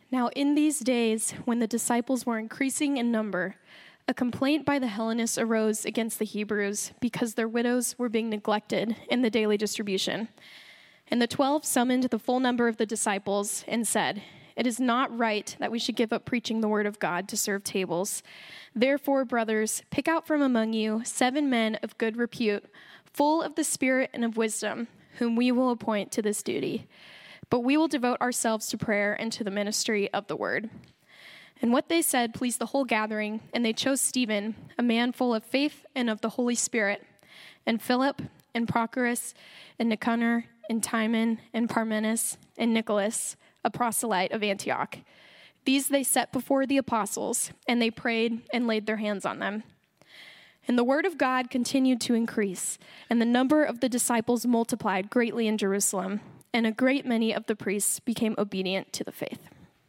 Now in these days, when the disciples were increasing in number, a complaint by the Hellenists arose against the Hebrews because their widows were being neglected in the daily distribution. And the 12 summoned the full number of the disciples and said, "It is not right that we should give up preaching the word of God to serve tables. Therefore, brothers, pick out from among you 7 men of good repute, full of the Spirit and of wisdom, whom we will appoint to this duty. But we will devote ourselves to prayer and to the ministry of the word." And what they said pleased the whole gathering, and they chose Stephen, a man full of faith and of the Holy Spirit, and Philip, and Prochorus, and Nicanor, and Timon, and Parmenas, and Nicholas, a proselyte of Antioch. These they set before the apostles, and they prayed and laid their hands on them. And the word of God continued to increase, and the number of the disciples multiplied greatly in Jerusalem, and a great many of the priests became obedient to the faith.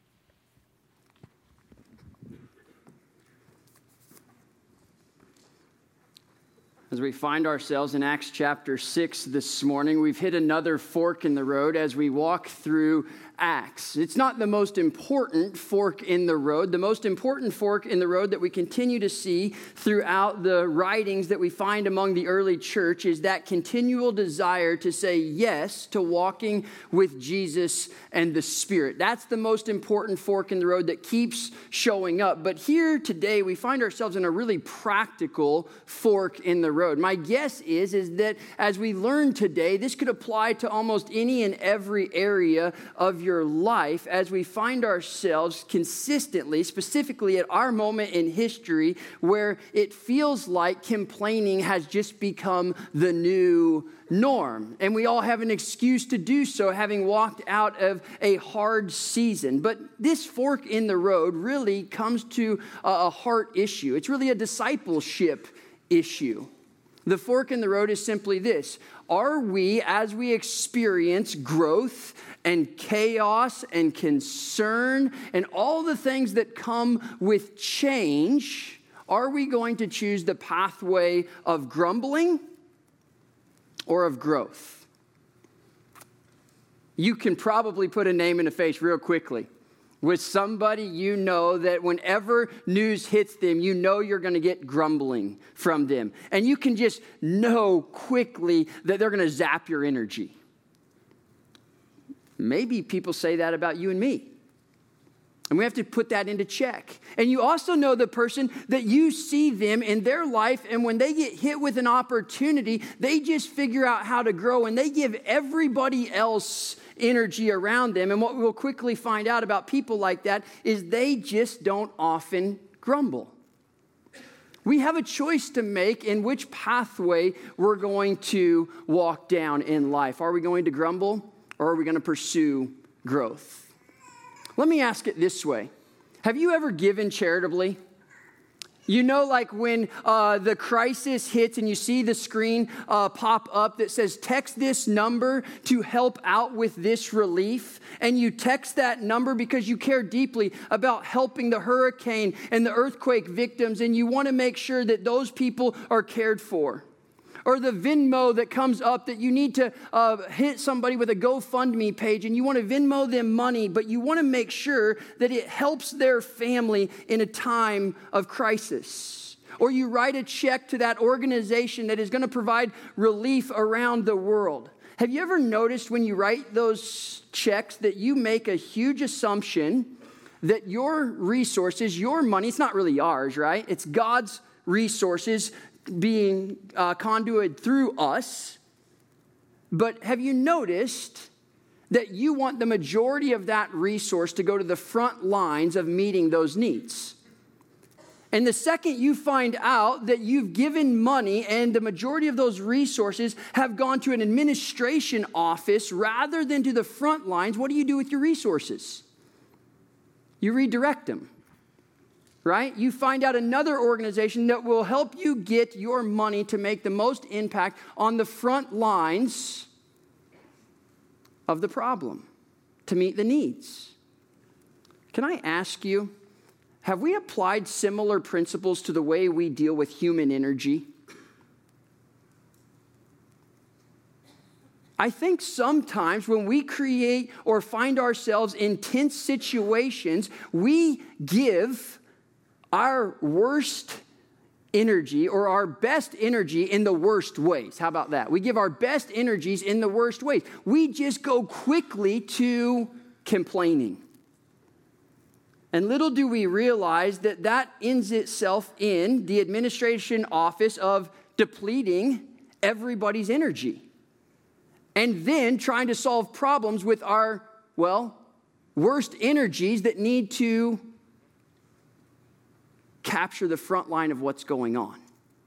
As we find ourselves in Acts chapter 6 this morning, we've hit another fork in the road as we walk through Acts. It's not the most important fork in the road. The most important fork in the road that we continue to see throughout the writings that we find among the early church is that continual desire to say yes to walking with Jesus and the Spirit. That's the most important fork in the road that keeps showing up. But here today, we find ourselves in a really practical fork in the road. My guess is that as we learn today, this could apply to almost any and every area of your life as we find ourselves consistently, specifically at our moment in history, where it feels like complaining has just become the new norm. And we all have an excuse to do so, having walked out of a hard season. But this fork in the road really comes to a heart issue. It's really a discipleship issue. The fork in the road is simply this: are we, as we experience growth and chaos and concern and all the things that come with change, are we going to choose the pathway of grumbling or of growth? You can probably put a name and a face real quickly with somebody you know that whenever news hits them, you know you're going to get grumbling from them. And you can just know quickly that they're going to zap your energy. Maybe people say that about you and me. And we have to put that into check. And you also know the person that you see them in their life, and when they get hit with an opportunity, they just figure out how to grow, and they give everybody else energy around them. And what we'll quickly find out about people like that is they just don't often grumble. We have a choice to make in which pathway we're going to walk down in life. Are we going to grumble, or are we going to pursue growth? Let me ask it this way. Have you ever given charitably? You know, like when the crisis hits and you see the screen pop up that says, text this number to help out with this relief. And you text that number because you care deeply about helping the hurricane and the earthquake victims. And you want to make sure that those people are cared for. Or the Venmo that comes up that you need to hit somebody with a GoFundMe page and you want to Venmo them money, but you want to make sure that it helps their family in a time of crisis. Or you write a check to that organization that is going to provide relief around the world. Have you ever noticed when you write those checks that you make a huge assumption that your resources, your money, it's not really ours, right? It's God's resources being conduited through us. But have you noticed that you want the majority of that resource to go to the front lines of meeting those needs? And the second you find out that you've given money and the majority of those resources have gone to an administration office rather than to the front lines, what do you do with your resources? You redirect them. Right? You find out another organization that will help you get your money to make the most impact on the front lines of the problem, to meet the needs. Can I ask you, have we applied similar principles to the way we deal with human energy? I think sometimes when we create or find ourselves in tense situations, we give our worst energy or our best energy in the worst ways. How about that? We give our best energies in the worst ways. We just go quickly to complaining. And little do we realize that that ends itself in the administration office of depleting everybody's energy. And then trying to solve problems with our, worst energies that need to capture the front line of what's going on.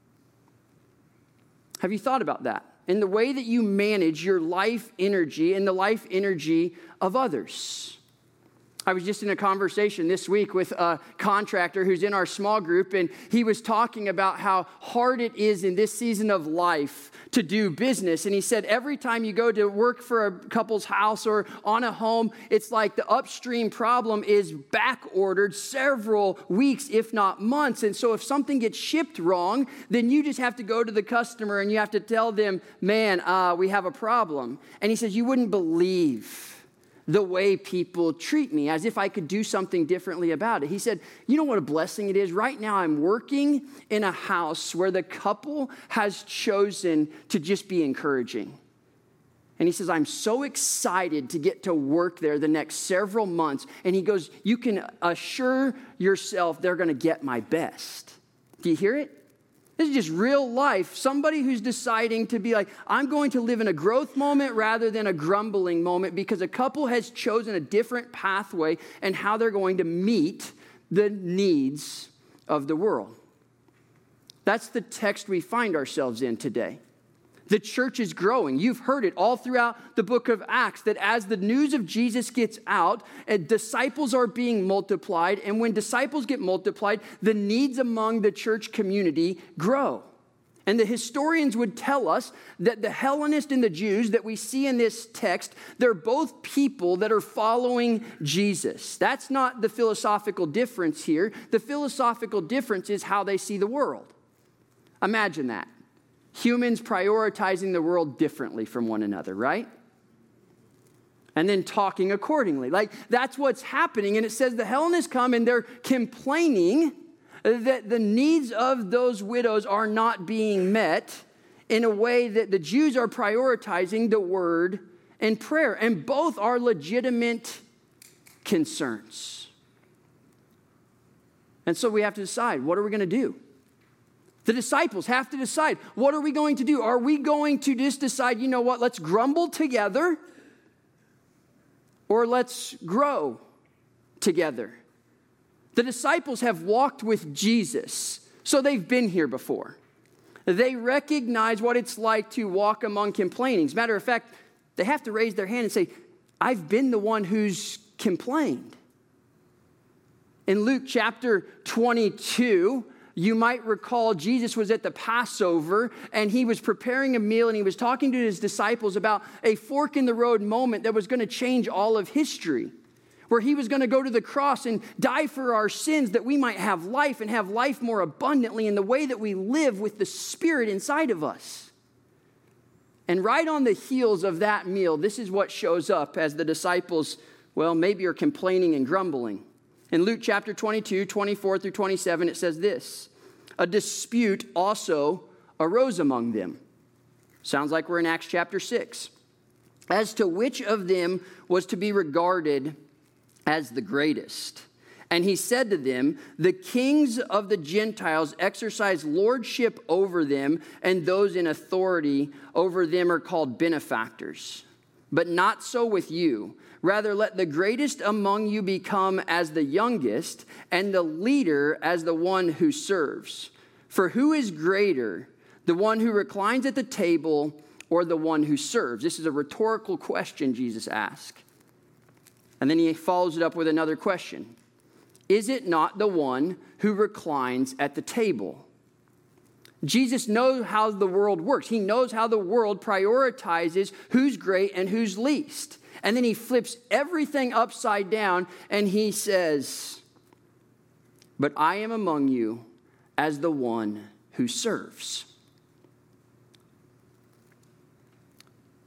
Have you thought about that? In the way that you manage your life energy and the life energy of others. I was just in a conversation this week with a contractor who's in our small group, and he was talking about how hard it is in this season of life to do business. And he said every time you go to work for a couple's house or on a home, it's like the upstream problem is back ordered several weeks, if not months. And so if something gets shipped wrong, then you just have to go to the customer and you have to tell them, man, we have a problem. And he says, you wouldn't believe the way people treat me, as if I could do something differently about it. He said, you know what a blessing it is? Right now I'm working in a house where the couple has chosen to just be encouraging. And he says, I'm so excited to get to work there the next several months. And he goes, you can assure yourself they're going to get my best. Do you hear it? This is just real life. Somebody who's deciding to be like, I'm going to live in a growth moment rather than a grumbling moment because a couple has chosen a different pathway and how they're going to meet the needs of the world. That's the text we find ourselves in today. The church is growing. You've heard it all throughout the book of Acts that as the news of Jesus gets out, disciples are being multiplied. And when disciples get multiplied, the needs among the church community grow. And the historians would tell us that the Hellenists and the Jews that we see in this text, they're both people that are following Jesus. That's not the philosophical difference here. The philosophical difference is how they see the world. Imagine that. Humans prioritizing the world differently from one another, right? And then talking accordingly. Like, that's what's happening. And it says the Hellenists come and they're complaining that the needs of those widows are not being met in a way that the Jews are prioritizing the word and prayer. And both are legitimate concerns. And so we have to decide, what are we going to do? The disciples have to decide, what are we going to do? Are we going to just decide, you know what, let's grumble together, or let's grow together? The disciples have walked with Jesus, so they've been here before. They recognize what it's like to walk among complaining. As a matter of fact, they have to raise their hand and say, I've been the one who's complained. In Luke chapter 22, you might recall Jesus was at the Passover and he was preparing a meal and he was talking to his disciples about a fork in the road moment that was going to change all of history, where he was going to go to the cross and die for our sins that we might have life and have life more abundantly in the way that we live with the Spirit inside of us. And right on the heels of that meal, this is what shows up as the disciples, maybe are complaining and grumbling. In Luke chapter 22, 24 through 27, it says this: a dispute also arose among them. Sounds like we're in Acts chapter 6. As to which of them was to be regarded as the greatest. And he said to them, the kings of the Gentiles exercise lordship over them, and those in authority over them are called benefactors. But not so with you. Rather, let the greatest among you become as the youngest, and the leader as the one who serves. For who is greater, the one who reclines at the table or the one who serves? This is a rhetorical question Jesus asked. And then he follows it up with another question. Is it not the one who reclines at the table? Jesus knows how the world works. He knows how the world prioritizes who's great and who's least. And then he flips everything upside down and he says, but I am among you as the one who serves.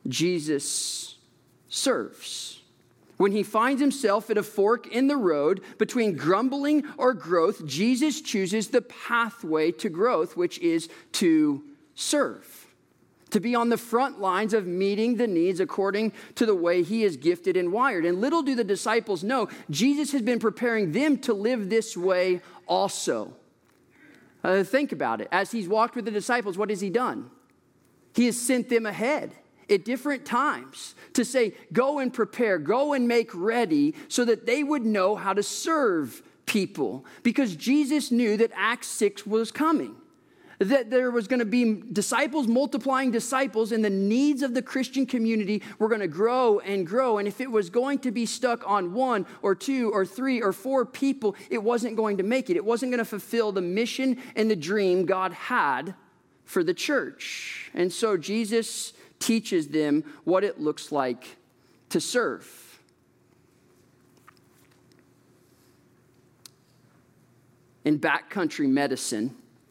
Jesus serves. When he finds himself at a fork in the road between grumbling or growth, Jesus chooses the pathway to growth, which is to serve, to be on the front lines of meeting the needs according to the way he is gifted and wired. And little do the disciples know, Jesus has been preparing them to live this way also. Think about it. As he's walked with the disciples, what has he done? He has sent them ahead at different times to say, go and prepare, go and make ready, so that they would know how to serve people. Because Jesus knew that Acts 6 was coming, that there was going to be disciples multiplying disciples, and the needs of the Christian community were going to grow and grow. And if it was going to be stuck on 1 or 2 or 3 or 4 people, it wasn't going to make it. It wasn't going to fulfill the mission and the dream God had for the church. And so Jesus teaches them what it looks like to serve. In backcountry medicine,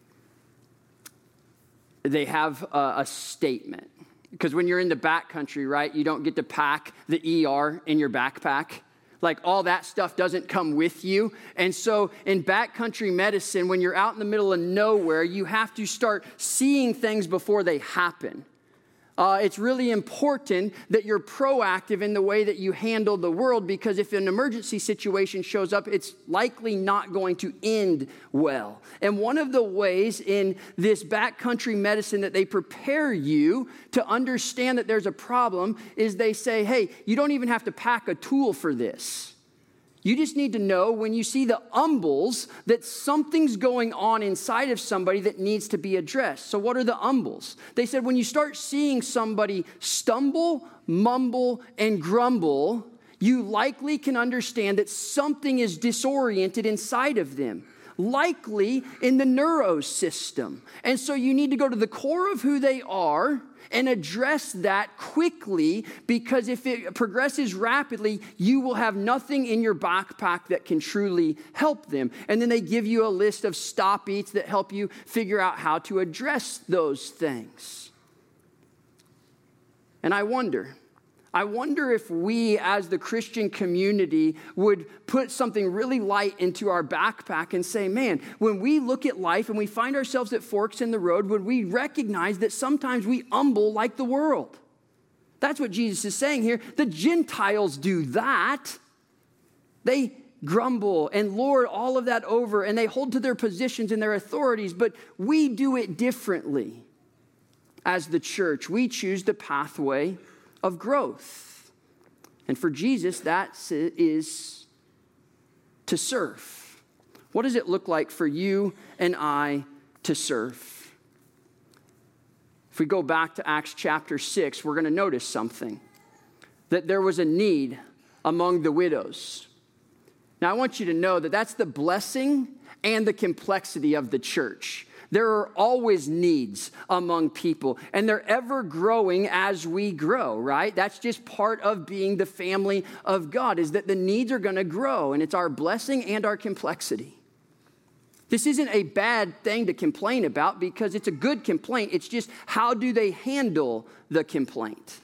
they have a statement. Because when you're in the backcountry, right, you don't get to pack the ER in your backpack. Like, all that stuff doesn't come with you. And so in backcountry medicine, when you're out in the middle of nowhere, you have to start seeing things before they happen. It's really important that you're proactive in the way that you handle the world, because if an emergency situation shows up, it's likely not going to end well. And one of the ways in this backcountry medicine that they prepare you to understand that there's a problem is they say, hey, you don't even have to pack a tool for this. You just need to know when you see the umbles that something's going on inside of somebody that needs to be addressed. So what are the umbles? They said when you start seeing somebody stumble, mumble, and grumble, you likely can understand that something is disoriented inside of them, likely in the neurosystem. And so you need to go to the core of who they are and address that quickly, because if it progresses rapidly, you will have nothing in your backpack that can truly help them. And then they give you a list of stop eats that help you figure out how to address those things. And I wonder if we as the Christian community would put something really light into our backpack and say, man, when we look at life and we find ourselves at forks in the road, would we recognize that sometimes we umble like the world? That's what Jesus is saying here. The Gentiles do that. They grumble and lord all of that over, and they hold to their positions and their authorities, but we do it differently. As the church, we choose the pathway of growth. And for Jesus, that is to serve. What does it look like for you and I to serve? If we go back to Acts chapter 6, we're going to notice something. That there was a need among the widows. Now, I want you to know that that's the blessing and the complexity of the church. There are always needs among people, and they're ever growing as we grow, right? That's just part of being the family of God, is that the needs are going to grow, and it's our blessing and our complexity. This isn't a bad thing to complain about, because it's a good complaint. It's just, how do they handle the complaint?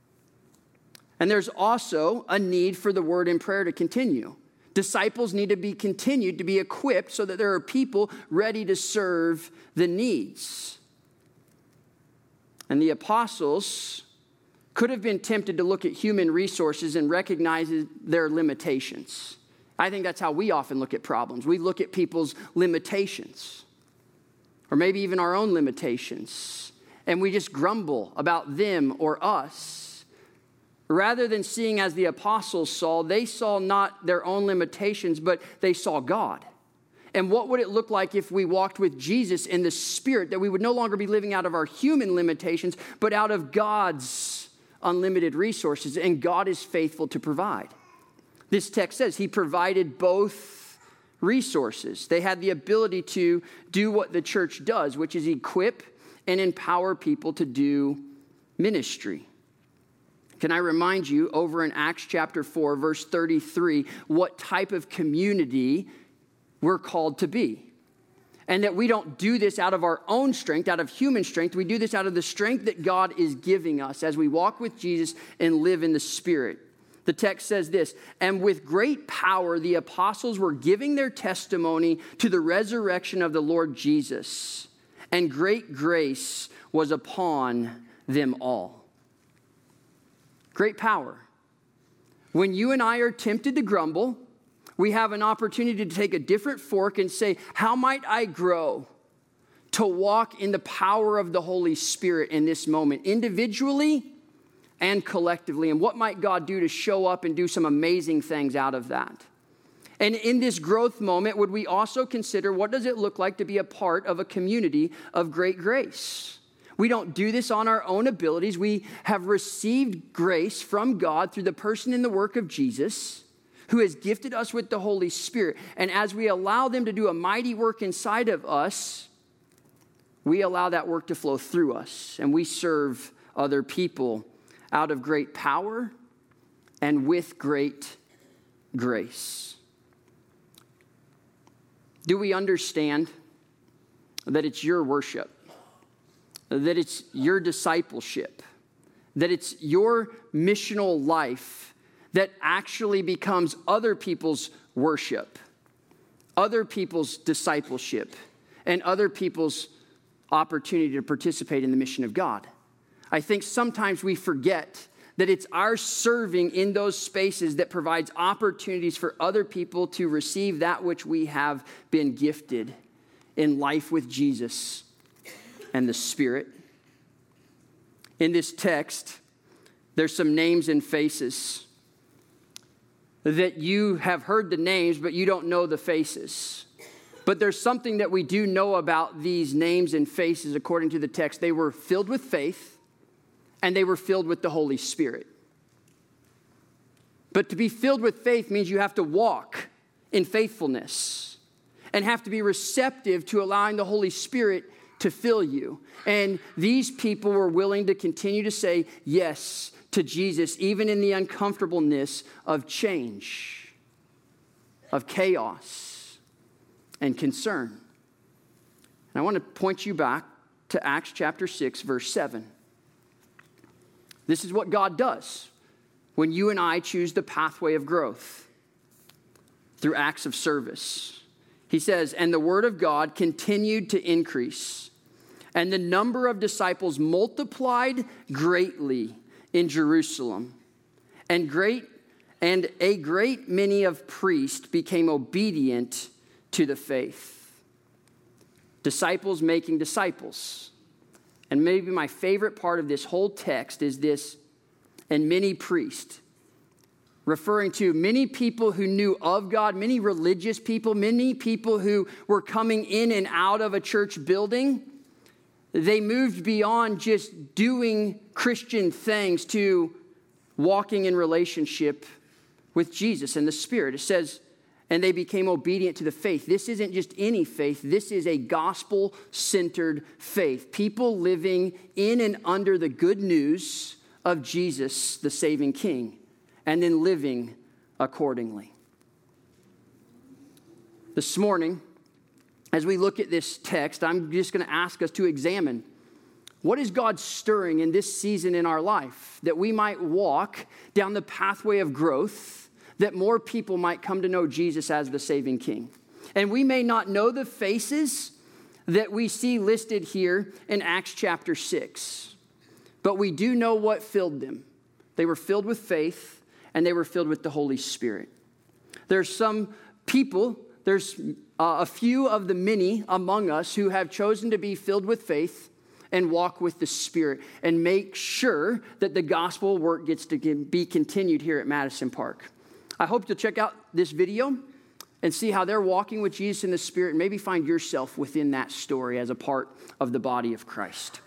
And there's also a need for the word and prayer to continue. Disciples need to be continued to be equipped so that there are people ready to serve the needs. And the apostles could have been tempted to look at human resources and recognize their limitations. I think that's how we often look at problems. We look at people's limitations, or maybe even our own limitations, and we just grumble about them or us. Rather than seeing as the apostles saw, they saw not their own limitations, but they saw God. And what would it look like if we walked with Jesus in the Spirit, that we would no longer be living out of our human limitations, but out of God's unlimited resources, and God is faithful to provide. This text says he provided both resources. They had the ability to do what the church does, which is equip and empower people to do ministry. Can I remind you, over in Acts chapter 4, verse 33, what type of community we're called to be? And that we don't do this out of our own strength, out of human strength. We do this out of the strength that God is giving us as we walk with Jesus and live in the Spirit. The text says this, and with great power, the apostles were giving their testimony to the resurrection of the Lord Jesus, and great grace was upon them all. Great power. When you and I are tempted to grumble, we have an opportunity to take a different fork and say, how might I grow to walk in the power of the Holy Spirit in this moment, individually and collectively? And what might God do to show up and do some amazing things out of that? And in this growth moment, would we also consider what does it look like to be a part of a community of great grace? We don't do this on our own abilities. We have received grace from God through the person and the work of Jesus, who has gifted us with the Holy Spirit. And as we allow them to do a mighty work inside of us, we allow that work to flow through us. And we serve other people out of great power and with great grace. Do we understand that it's your worship, that it's your discipleship, that it's your missional life that actually becomes other people's worship, other people's discipleship, and other people's opportunity to participate in the mission of God? I think sometimes we forget that it's our serving in those spaces that provides opportunities for other people to receive that which we have been gifted in life with Jesus and the Spirit. In this text, there's some names and faces that you have heard the names, but you don't know the faces. But there's something that we do know about these names and faces according to the text. They were filled with faith, and they were filled with the Holy Spirit. But to be filled with faith means you have to walk in faithfulness and have to be receptive to allowing the Holy Spirit to fill you. And these people were willing to continue to say yes to Jesus, even in the uncomfortableness of change, of chaos, and concern. And I want to point you back to Acts chapter 6, verse 7. This is what God does when you and I choose the pathway of growth through acts of service. He says, and the word of God continued to increase, and the number of disciples multiplied greatly in Jerusalem, and a great many of priests became obedient to the faith. Disciples making disciples. And maybe my favorite part of this whole text is this, and many priests, referring to many people who knew of God, many religious people, many people who were coming in and out of a church building. They moved beyond just doing Christian things to walking in relationship with Jesus and the Spirit. It says, and they became obedient to the faith. This isn't just any faith. This is a gospel-centered faith. People living in and under the good news of Jesus, the saving King, and then living accordingly. This morning, as we look at this text, I'm just going to ask us to examine what is God stirring in this season in our life that we might walk down the pathway of growth, that more people might come to know Jesus as the saving King. And we may not know the faces that we see listed here in Acts chapter 6, but we do know what filled them. They were filled with faith, and they were filled with the Holy Spirit. There's some people, there's a few of the many among us who have chosen to be filled with faith and walk with the Spirit and make sure that the gospel work gets to be continued here at Madison Park. I hope you'll check out this video and see how they're walking with Jesus in the Spirit and maybe find yourself within that story as a part of the body of Christ.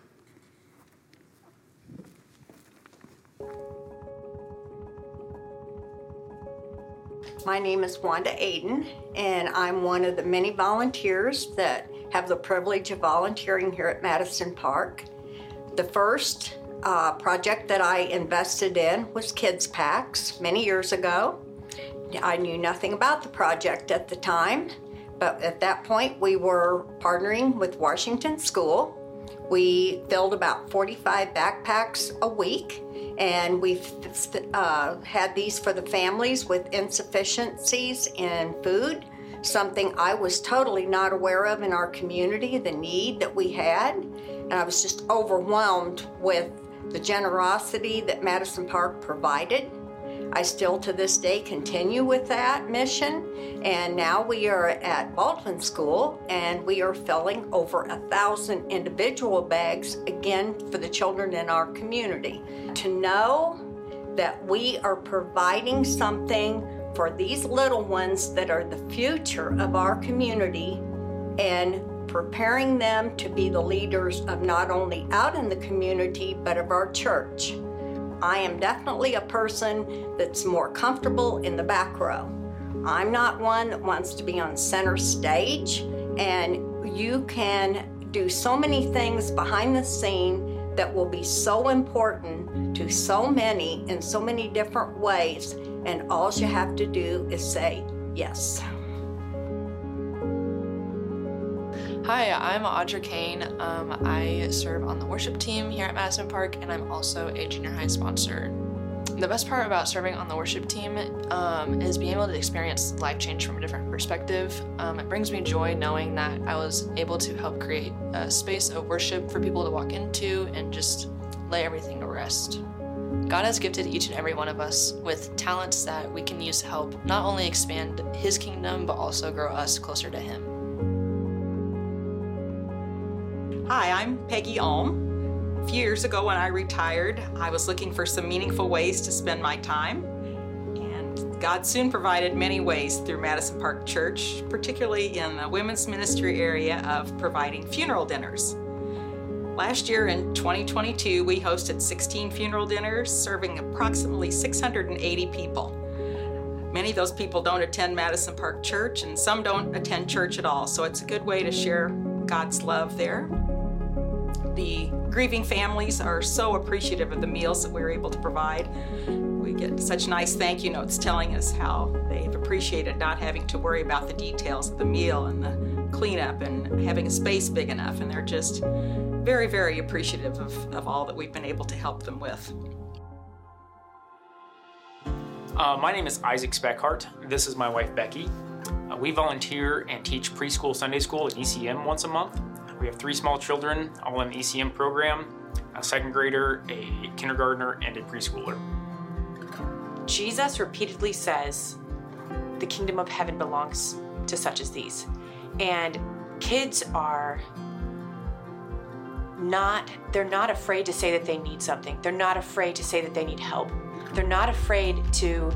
My name is Wanda Aiden, and I'm one of the many volunteers that have the privilege of volunteering here at Madison Park. The first project that I invested in was Kids Packs many years ago. I knew nothing about the project at the time, But at that point, we were partnering with Washington School. We filled about 45 backpacks a week, and we've had these for the families with insufficiencies in food, something I was totally not aware of in our community, the need that we had. And I was just overwhelmed with the generosity that Madison Park provided. I still to this day continue with that mission, and now we are at Baldwin School and we are filling over 1,000 individual bags again for the children in our community. To know that we are providing something for these little ones that are the future of our community and preparing them to be the leaders of not only out in the community but of our church. I am definitely a person that's more comfortable in the back row. I'm not one that wants to be on center stage, and you can do so many things behind the scene that will be so important to so many in so many different ways, and all you have to do is say yes. Hi, I'm Audra Kane. I serve on the worship team here at Madison Park, and I'm also a junior high sponsor. The best part about serving on the worship team is being able to experience life change from a different perspective. It brings me joy knowing that I was able to help create a space of worship for people to walk into and just lay everything to rest. God has gifted each and every one of us with talents that we can use to help not only expand His kingdom, but also grow us closer to Him. Hi, I'm Peggy Ulm. A few years ago when I retired, I was looking for some meaningful ways to spend my time. And God soon provided many ways through Madison Park Church, particularly in the women's ministry area of providing funeral dinners. Last year in 2022, we hosted 16 funeral dinners, serving approximately 680 people. Many of those people don't attend Madison Park Church, and some don't attend church at all, so it's a good way to share God's love there. The grieving families are so appreciative of the meals that we're able to provide. We get such nice thank you notes telling us how they've appreciated not having to worry about the details of the meal and the cleanup and having a space big enough, and they're just very, very appreciative of all that we've been able to help them with. My name is Isaac Speckhart. This is my wife, Becky. We volunteer and teach preschool Sunday school at ECM once a month. We have 3 small children, all in the ECM program, a second grader, a kindergartner, and a preschooler. Jesus repeatedly says, the kingdom of heaven belongs to such as these. And kids are they're not afraid to say that they need something. They're not afraid to say that they need help. They're not afraid to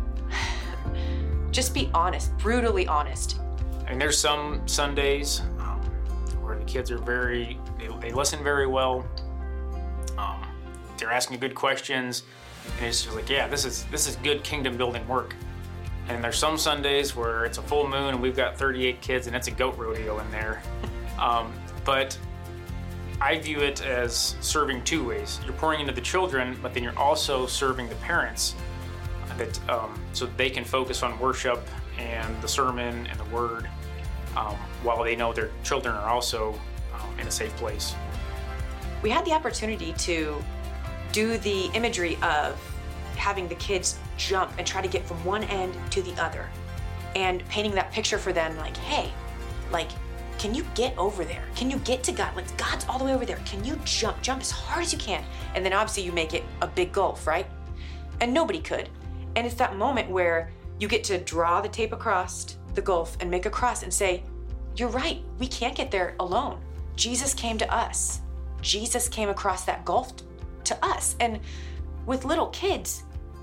just be honest, brutally honest. And there's some Sundays where the kids are they listen very well. They're asking good questions, and it's just like, yeah, this is good kingdom building work. And there's some Sundays where it's a full moon and we've got 38 kids and it's a goat rodeo in there. But I view it as serving 2 ways. You're pouring into the children, but then you're also serving the parents so they can focus on worship and the sermon and the word, while they know their children are also in a safe place. We had the opportunity to do the imagery of having the kids jump and try to get from one end to the other, and painting that picture for them, like, hey, like, can you get over there? Can you get to God? Like, God's all the way over there. Can you jump as hard as you can? And then obviously you make it a big gulf, right? And nobody could. And it's that moment where you get to draw the tape across the gulf and make a cross and say, you're right, we can't get there alone. Jesus came to us. Jesus came across that gulf to us. And with little kids,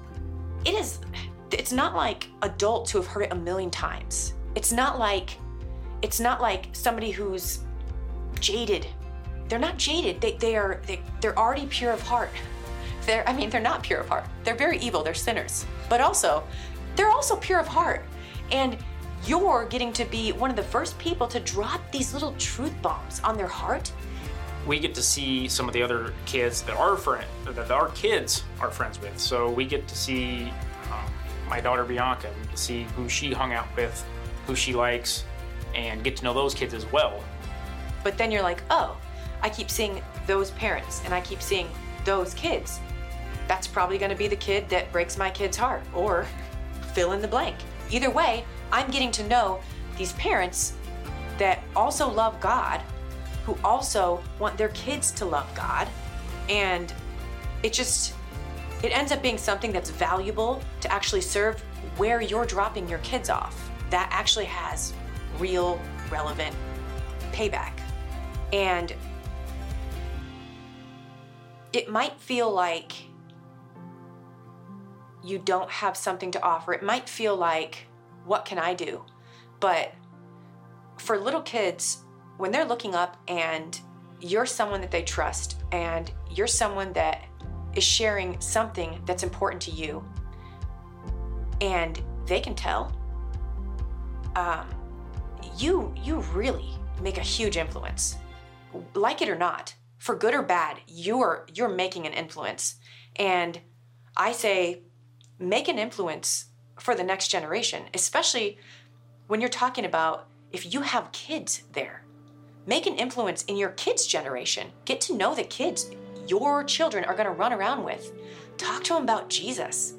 it's not like adults who have heard it a million times. It's not like somebody who's jaded. They're not jaded. They're already pure of heart. They're not pure of heart. They're very evil. They're sinners. But also, they're also pure of heart. And you're getting to be one of the first people to drop these little truth bombs on their heart. We get to see some of the other kids that our kids are friends with. So we get to see my daughter Bianca. We get to see who she hung out with, who she likes. and get to know those kids as well. But then you're like, oh, I keep seeing those parents and I keep seeing those kids. That's probably going to be the kid that breaks my kid's heart, or fill in the blank. Either way, I'm getting to know these parents that also love God, who also want their kids to love God. And it ends up being something that's valuable to actually serve where you're dropping your kids off. That actually has real, relevant payback. And it might feel like you don't have something to offer. It might feel like, what can I do? But for little kids, when they're looking up and you're someone that they trust and you're someone that is sharing something that's important to you, and they can tell, you really make a huge influence. Like it or not, for good or bad, you're making an influence. And I say, make an influence for the next generation, especially when you're talking about if you have kids there. Make an influence in your kids' generation. Get to know the kids your children are going to run around with. Talk to them about Jesus.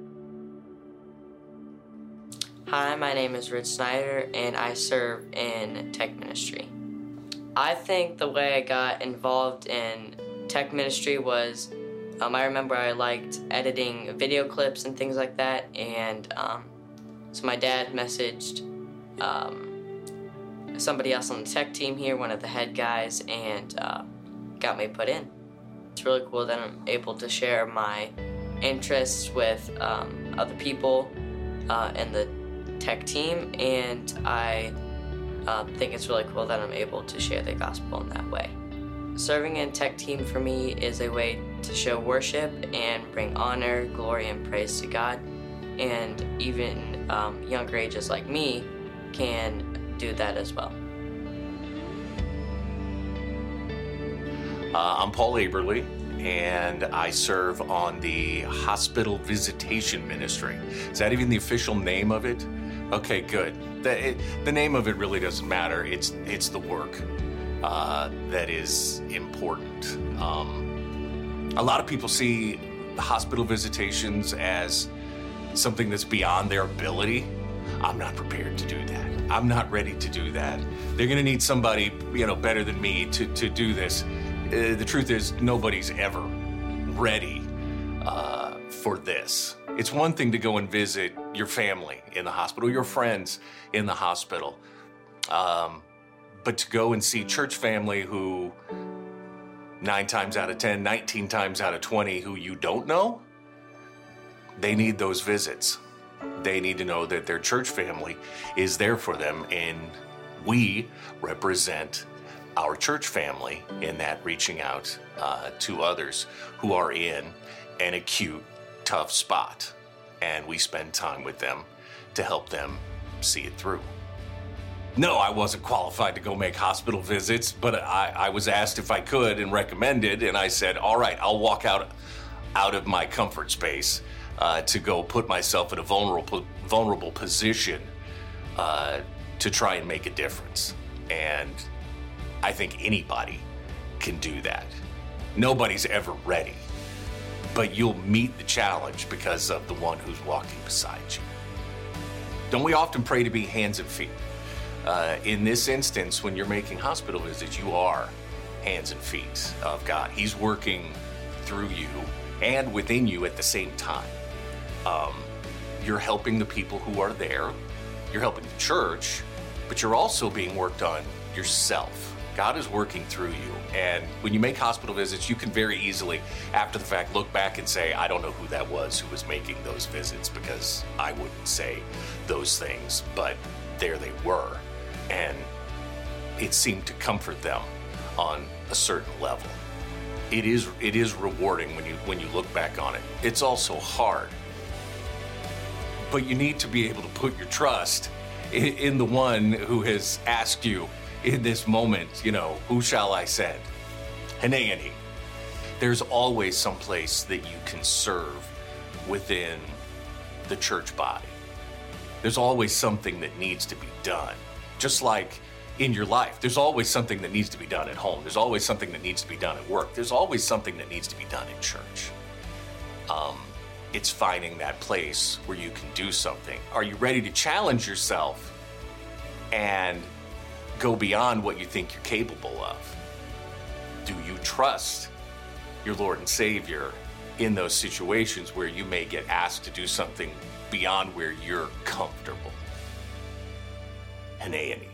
Hi, my name is Rich Snyder, and I serve in tech ministry. I think the way I got involved in tech ministry was, I remember I liked editing video clips and things like that, and so my dad messaged somebody else on the tech team here, one of the head guys, and got me put in. It's really cool that I'm able to share my interests with other people in the tech team, and I think it's really cool that I'm able to share the gospel in that way. Serving in tech team for me is a way to show worship and bring honor, glory, and praise to God, and even younger ages like me can do that as well. I'm Paul Aberly, and I serve on the Hospital Visitation Ministry. Is that even the official name of it? Okay, good. The name of it really doesn't matter. It's the work that is important. A lot of people see hospital visitations as something that's beyond their ability. I'm not prepared to do that. I'm not ready to do that. They're going to need somebody, better than me to do this. The truth is, nobody's ever ready for this. It's one thing to go and visit your family in the hospital, your friends in the hospital, but to go and see church family who 9 times out of 10, 19 times out of 20 who you don't know, they need those visits. They need to know that their church family is there for them, and we represent our church family in that reaching out to others who are in an acute, tough spot. And we spend time with them to help them see it through. No, I wasn't qualified to go make hospital visits, but I was asked if I could and recommended, and I said, all right, I'll walk out of my comfort space to go put myself in a vulnerable position to try and make a difference. And I think anybody can do that. Nobody's ever ready, but you'll meet the challenge because of the one who's walking beside you. Don't we often pray to be hands and feet? In this instance, when you're making hospital visits, you are hands and feet of God. He's working through you and within you at the same time. You're helping the people who are there. You're helping the church, but you're also being worked on yourself. God is working through you. And when you make hospital visits, you can very easily, after the fact, look back and say, I don't know who that was who was making those visits, because I wouldn't say those things, but there they were. And it seemed to comfort them on a certain level. It is rewarding when you look back on it. It's also hard. But you need to be able to put your trust in the one who has asked you in this moment, who shall I send? Hineni. There's always some place that you can serve within the church body. There's always something that needs to be done Just like in your life, there's always something that needs to be done at home. There's always something that needs to be done at work. There's always something that needs to be done in church. It's finding that place where you can do something. Are you ready to challenge yourself and go beyond what you think you're capable of? Do you trust your Lord and Savior in those situations where you may get asked to do something beyond where you're comfortable? An A&E.